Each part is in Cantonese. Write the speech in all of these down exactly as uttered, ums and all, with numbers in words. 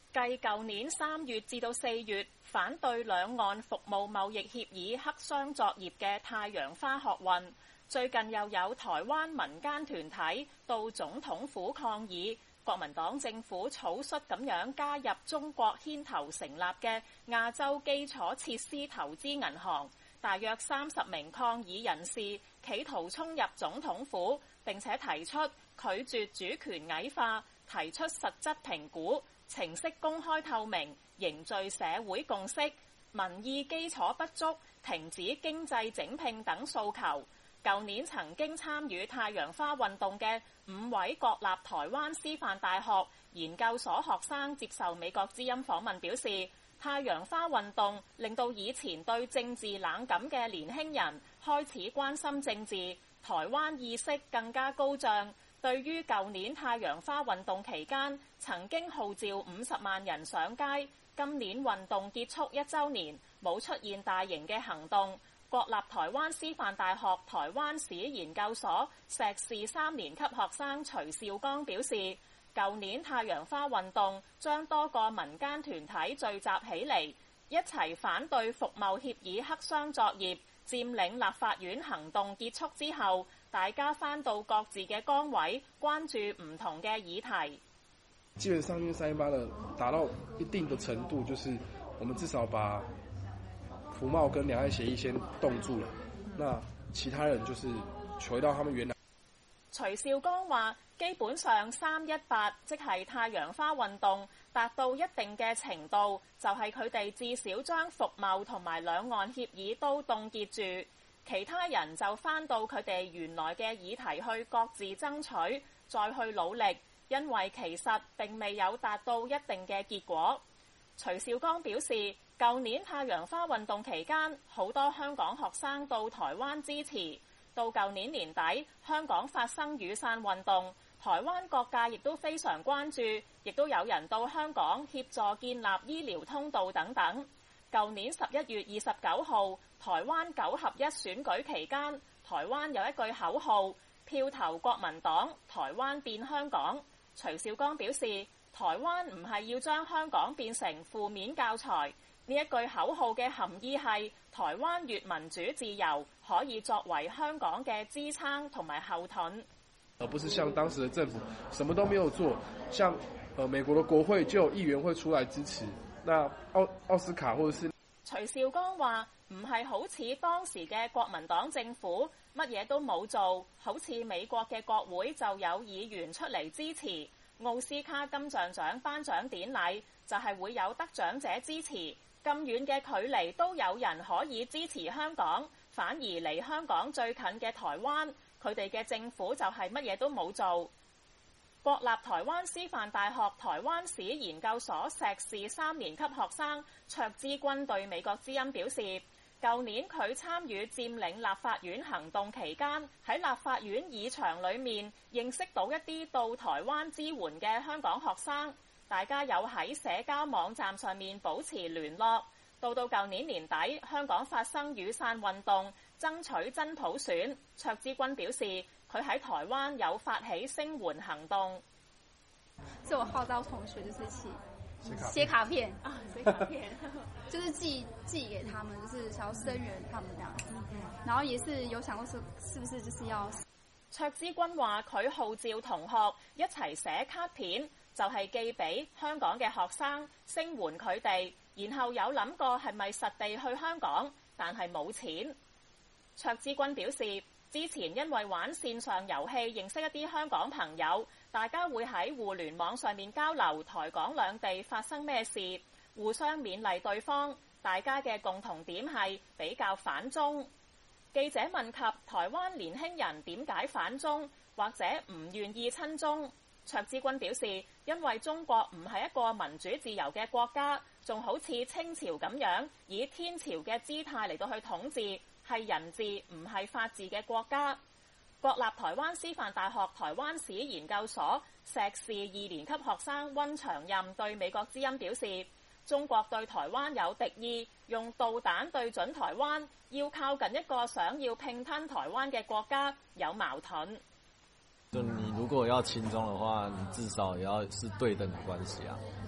繼舊年三月至到四月反對兩岸服務貿易協議黑箱作業嘅太陽花學運，最近又有台灣民間團體到總統府抗議，國民黨政府草率咁樣加入中國牽頭成立嘅亞洲基礎設施投資銀行，大約三十名抗議人士企圖衝入總統府，並且提出拒絕主權矮化，提出實質評估、程式公開透明、凝聚社會共識、民意基礎不足、停止經濟整併等訴求。舊年曾經參與太陽花運動嘅五位國立台灣師範大學研究所學生接受美國之音訪問表示，太陽花運動令到以前對政治冷感嘅年輕人開始關心政治，台灣意識更加高漲。對於舊年太陽花運動期間曾經號召五十萬人上街，今年運動結束一週年冇出現大型嘅行動。國立台灣師範大學台灣史研究所碩士三年級學生徐兆剛表示，舊年太陽花運動將多個民間團體聚集起嚟，一齊反對服貿協議黑箱作業。佔領立法院行動結束之後，大家返到各自嘅崗位，關注唔同嘅議題。 基本上因為三一八呢達到一定的程度，就是我們至少把服貿跟兩岸協議先凍住了，那其他人就是回到他們原來。 徐兆剛話：基本上三一八即係太陽花運動達到一定嘅程度，就係佢哋至少將服貿同埋兩岸協議都凍結住，其他人就返到佢哋原來嘅議題去各自爭取，再去努力，因為其實並未有達到一定嘅結果。徐兆剛表示，舊年太陽花運動期間，好多香港學生到台灣支持。到舊年年底，香港發生雨傘運動，台灣各界亦都非常關注，亦都有人到香港協助建立醫療通道等等。舊年十一月二十九號，台灣九合一選舉期間，台灣有一句口號：票投國民黨，台灣變香港。徐兆剛表示，台灣唔係要將香港變成負面教材。呢一句口號嘅含義係台灣越民主自由，可以作為香港嘅支撐同埋後盾， 而不是像當時的政府什麼都沒有做，像呃美國的國會就有議員會出來支持。那奧奧斯卡或者是徐兆剛話唔係好似當時嘅國民黨政府乜嘢都冇做，好似美國嘅國會就有議員出嚟支持。奧斯卡金像獎頒獎典禮就係會有得獎者支持。咁遠嘅距離都有人可以支持香港，反而離香港最近嘅台灣，佢哋嘅政府就係乜嘢都冇做。國立台灣師範大學台灣史研究所碩士三年級學生卓之君對美國之音表示，舊年佢參與佔領立法院行動期間，喺立法院議場裏面認識到一啲到台灣支援嘅香港學生。大家有喺社交網站上面保持聯絡，到到舊年年底，香港發生雨傘運動，爭取真普選。卓之君表示，佢喺台灣有發起聲援行動。 是我號召同學，就是一起寫卡片啊，寫卡片，就是寄寄給他們，就是想要聲援他們這樣子。然後也是有想過是是不是就是要。 卓之君話：佢號召同學一齊寫卡片。就係寄俾香港嘅學生聲援佢哋，然後有諗過係咪實地去香港，但係冇錢。卓之君表示，之前因為玩線上遊戲認識一啲香港朋友，大家會喺互聯網上面交流台港兩地發生咩事，互相勉勵對方。大家嘅共同點係比較反中。記者問及台灣年輕人點解反中，或者唔願意親中？卓之君表示，因為中國唔係一個民主自由嘅國家，仲好似清朝咁樣以天朝嘅姿態嚟到去統治，係人治唔係法治嘅國家。國立台灣師範大學台灣史研究所碩士二年級學生溫長任對美國之音表示，中國對台灣有敵意，用導彈對準台灣，要靠近一個想要併吞台灣嘅國家，有矛盾。 就你如果要親中的話，你至少也要是對等的關係啊。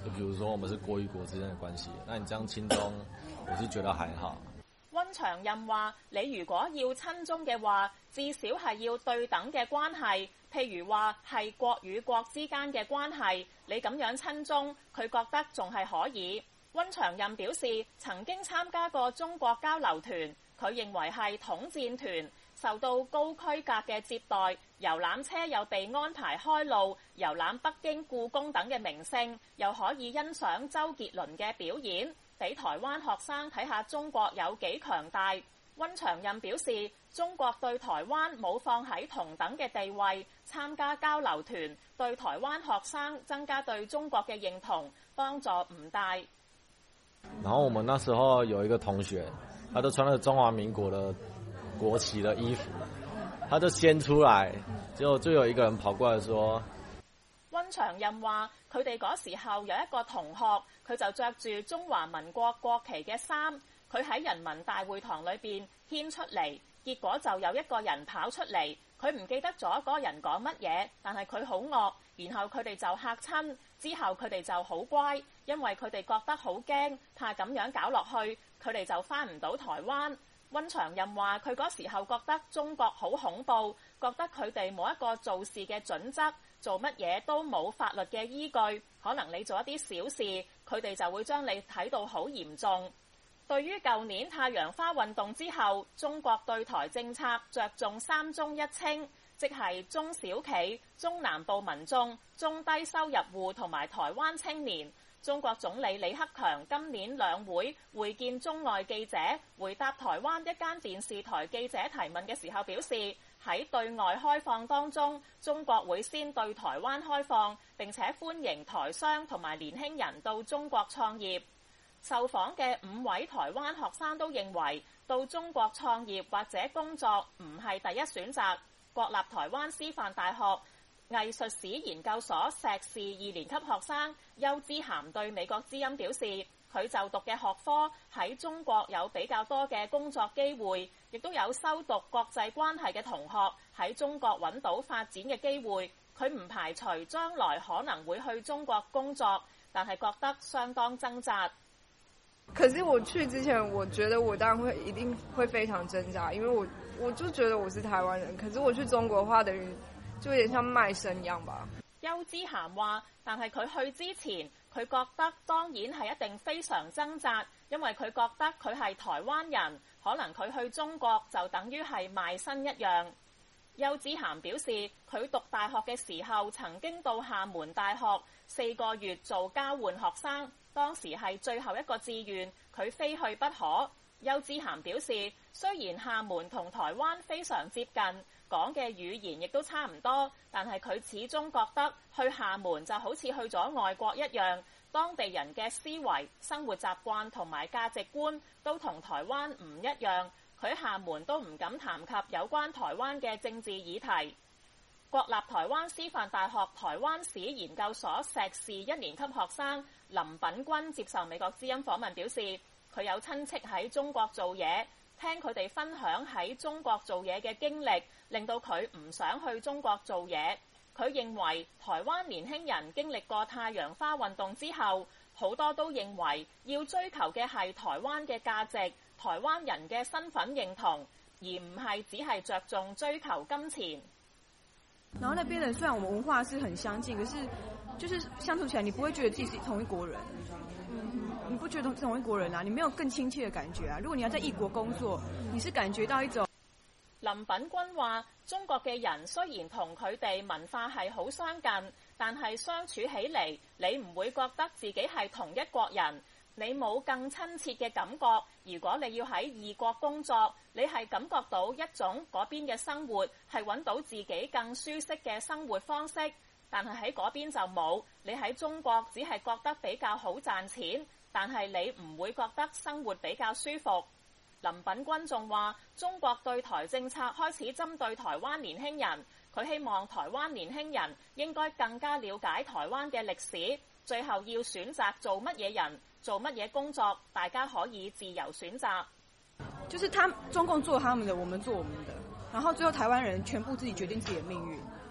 就比如說我們是國與國之間的關係，那你這樣親中，我是覺得還好。 溫長任話：你如果要親中嘅話，至少係要對等嘅關係，譬如話係國與國之間嘅關係，你咁樣親中，佢覺得仲係可以。溫長任表示曾經參加過中國交流團，佢認為係統戰團，受到高規格嘅接待，遊覽車又被安排開路，遊覽北京故宮等嘅名勝，又可以欣賞周杰倫嘅表演，俾台灣學生睇下中國有幾強大。溫長任表示，中國對台灣冇放喺同等嘅地位，參加交流團對台灣學生增加對中國嘅認同，幫助唔大。 然後我們那時候有一個同學，他都穿了中華民國的國旗的衣服，他就先出來，結果就有一個人跑過來說， 溫長任話佢哋嗰時候有一個同學，佢就着住中華民國國旗嘅衫，佢喺人民大會堂裏邊牽出嚟，結果就有一個人跑出嚟，佢唔記得咗嗰個人講乜嘢，但係佢好惡，然後佢哋就嚇親，之後佢哋就好乖，因為佢哋覺得好驚，怕咁樣搞落去，佢哋就返唔到台灣。溫長任話佢嗰時候覺得中國好恐怖，覺得佢哋冇一個做事嘅準則，做乜嘢都冇法律嘅依據，可能你做一啲小事，佢哋就會將你睇到好嚴重。對於舊年太陽花運動之後，中國對台政策着重三中一清，即係中小企、中南部民眾、中低收入戶同埋台灣青年。中國總理李克強今年兩會會見中外記者，回答台灣一間電視台記者提問嘅時候表示，喺對外開放當中，中國會先對台灣開放，並且歡迎台商同埋年輕人到中國創業。受訪嘅五位台灣學生都認為，到中國創業或者工作唔係第一選擇。國立台灣師範大學藝術史研究所碩士二年級學生邱之涵對美國之音表示，佢就讀嘅學科喺中國有比較多嘅工作機會，亦都有修讀國際關係嘅同學喺中國揾到發展嘅機會。佢唔排除將來可能會去中國工作，但係覺得相當掙扎。 可是我去之前，我覺得我當然會一定會非常掙扎，因為我我就覺得我是台灣人，可是我去中國的話，等於就有點像賣身一樣吧。 邱之涵話，但係佢去之前，佢覺得當然係一定非常掙扎，因為佢覺得佢係台灣人，可能佢去中國就等於係賣身一樣。邱之涵表示，佢讀大學嘅時候曾經到廈門大學四個月做交換學生，當時係最後一個志願，佢非去不可。邱之涵表示，雖然廈門同台灣非常接近，講嘅語言亦都差唔多，但係佢始終覺得去廈門就好似去咗外國一樣，當地人嘅思維、生活習慣同埋價值觀都同台灣唔一樣。佢喺廈門都唔敢談及有關台灣嘅政治議題。國立台灣師範大學台灣史研究所碩士一年級學生林品君接受美國之音訪問表示，佢有親戚喺中國做嘢，聽佢哋分享喺中國做嘢嘅經歷，令到佢唔想去中國做嘢。佢認為台灣年輕人經歷過太陽花運動之後，好多都認為要追求嘅係台灣嘅價值、台灣人嘅身份認同，而唔係只係着重追求金錢。 然後那邊人雖然我們文化是很相近，可是就是相處起來，你不會覺得自己是同一國人。嗯，你不覺得是同一國人啊？你沒有更親切的感覺啊？如果你要在異國工作，你是感覺到一種。 林品君話：中國嘅人雖然同佢哋文化係好相近，但係相處起嚟，你唔會覺得自己係同一國人，你冇更親切嘅感覺。如果你要喺異國工作，你係感覺到一種嗰邊嘅生活係揾到自己更舒適嘅生活方式，但係喺嗰邊就冇。你喺中國只係覺得比較好賺錢，但係你唔會覺得生活比較舒服。林品君仲話，中國對台政策開始針對台灣年輕人，佢希望台灣年輕人應該更加了解台灣嘅歷史，最後要選擇做乜嘢人、做乜嘢工作，大家可以自由選擇。 就是他中共做他們的，我們做我們的，然後最後台灣人全部自己決定自己的命運。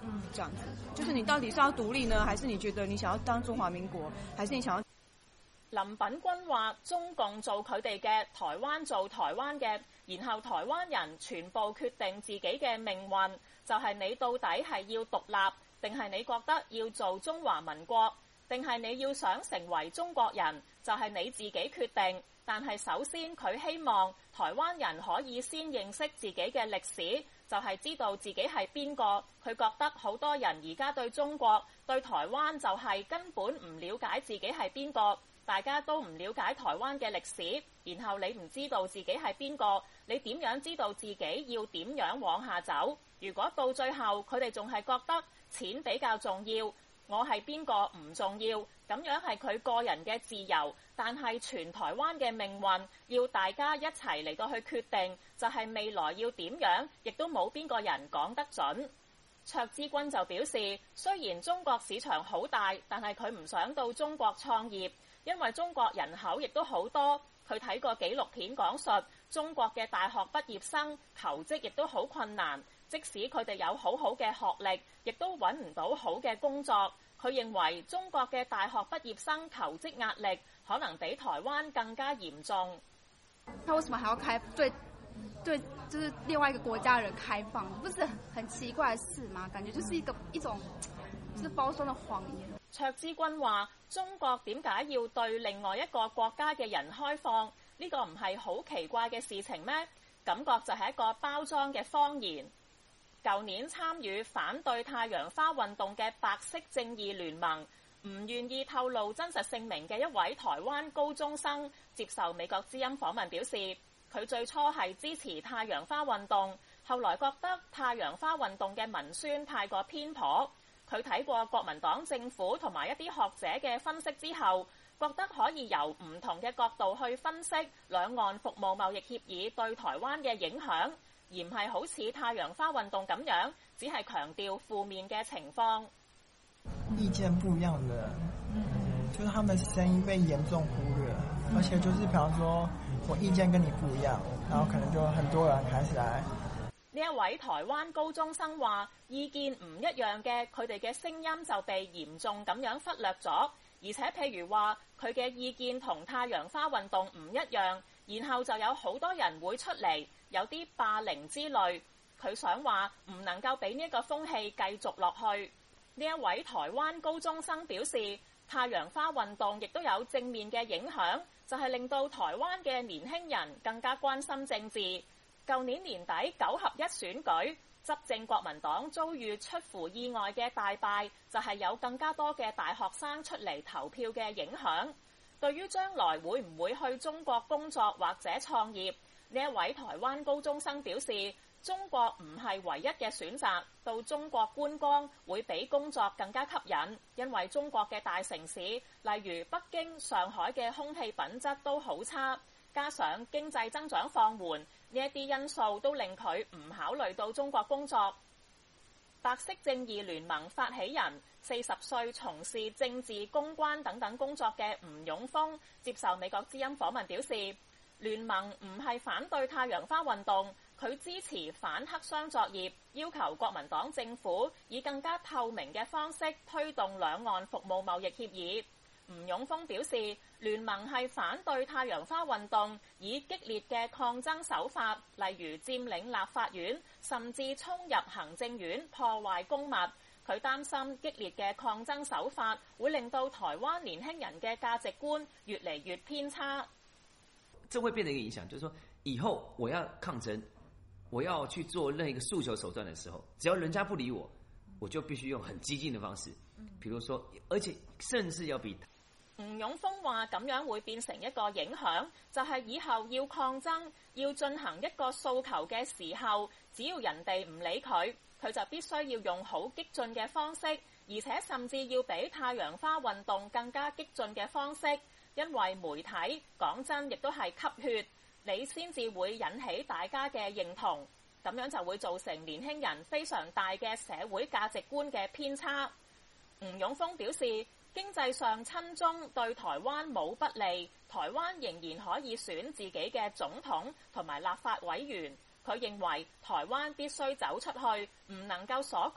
嗯，這樣子，就是你到底是要獨立呢，還是你覺得你想要當中華民國，還是你想要？ 林品君話：中共做佢哋嘅，台灣做台灣嘅，然後台灣人全部決定自己嘅命運，就係你到底係要獨立，定係你覺得要做中華民國，定係你要想成為中國人，就係你自己決定。但係首先佢希望台灣人可以先認識自己嘅歷史，就係知道自己係邊個。佢覺得好多人而家對中國、對台灣就係根本唔了解自己係邊個。大家都唔了解台灣嘅歷史，然後你唔知道自己係邊個，你點樣知道自己要點樣往下走？如果到最後佢哋仲係覺得錢比較重要，我係邊個唔重要，咁樣係佢個人嘅自由，但係全台灣嘅命運要大家一齊嚟到去決定，就係未來要點樣，亦都冇邊個人講得準。卓之君就表示，雖然中國市場好大，但係佢唔想到中國創業。因為中國人口亦都好多，佢睇過紀錄片講述中國嘅大學畢業生求職亦都好困難，即使佢哋有好好嘅學歷，亦都揾唔到好嘅工作。佢認為中國嘅大學畢業生求職壓力可能比台灣更加嚴重。 他為什麼還要開對對，就是另外一個國家人開放，不是很奇怪的事嗎？感覺就是一個一種就是包裝的謊言。 卓之君話：中國點解要對另外一個國家嘅人開放？呢個唔係好奇怪嘅事情咩？感覺就係一個包裝嘅謊言。舊年參與反對太陽花運動嘅白色正義聯盟，唔願意透露真實姓名嘅一位台灣高中生接受美國之音訪問表示，佢最初係支持太陽花運動，後來覺得太陽花運動嘅文宣太過偏頗。佢睇過國民黨政府同埋一啲學者嘅分析之後，覺得可以由唔同嘅角度去分析兩岸服務貿易協議對台灣嘅影響，而唔係好似太陽花運動咁樣，只係強調負面嘅情況。 意見不一樣的人，嗯，就是他們聲音被嚴重忽略，而且就是譬如說我意見跟你不一樣，然後可能就很多人開始來。 呢一位台灣高中生話：意見唔一樣嘅，佢哋嘅聲音就被嚴重咁樣忽略咗。而且譬如話，佢嘅意見同太陽花運動唔一樣，然後就有好多人會出嚟，有啲霸凌之類。佢想話唔能夠俾呢一個風氣繼續落去。呢一位台灣高中生表示，太陽花運動亦都有正面嘅影響，就係令到台灣嘅年輕人更加關心政治。舊年年底九合一選舉，執政國民黨遭遇出乎意外嘅大敗，就係有更加多嘅大學生出嚟投票嘅影響。對於將來會唔會去中國工作或者創業，呢一位台灣高中生表示，中國唔係唯一嘅選擇，到中國觀光會比工作更加吸引，因為中國嘅大城市，例如北京、上海嘅空氣品質都好差。加上經濟增長放緩，呢一啲因素都令佢唔考慮到中國工作。白色正義聯盟發起人四十歲從事政治公關等等工作嘅吳勇峰接受美國之音訪問表示，聯盟唔係反對太陽花運動，佢支持反黑箱作業，要求國民黨政府以更加透明嘅方式推動兩岸服務貿易協議。吳勇峰表示，聯盟係反對太陽花運動以激烈嘅抗爭手法，例如佔領立法院，甚至衝入行政院破壞公物。佢擔心激烈嘅抗爭手法會令到台灣年輕人嘅價值觀越嚟越偏差。 這會變成一個影響，就是說以後我要抗爭，我要去做任何一個訴求手段的時候，只要人家不理我，我就必須用很激進的方式，比如說，而且甚至要比。 吳勇峰話：咁樣會變成一個影響，就係以後要抗爭、要進行一個訴求嘅時候，只要人哋唔理佢，佢就必須要用好激進嘅方式，而且甚至要比太陽花運動更加激進嘅方式，因為媒體講真亦都係吸血，你先至會引起大家嘅認同，咁樣就會造成年輕人非常大嘅社會價值觀嘅偏差。吳勇峰表示，經濟上親中對台灣冇不利，台灣仍然可以選自己嘅總統同埋立法委員。佢認為台灣必須走出去，唔能夠鎖國，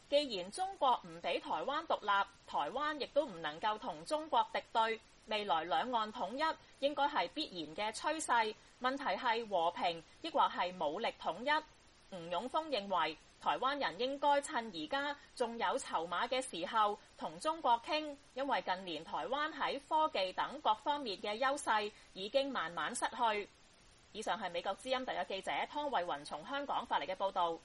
既然中國唔俾台灣獨立，台灣亦都唔能夠同中國敵對，未來兩岸統一應該係必然嘅趨勢。問題係和平，抑或係武力統一？吳勇峰認為，台灣人應該趁而家仲有籌碼嘅時候同中國傾，因為近年台灣喺科技等各方面嘅優勢已經慢慢失去。以上係美國之音特約記者湯慧雲從香港發嚟嘅報導。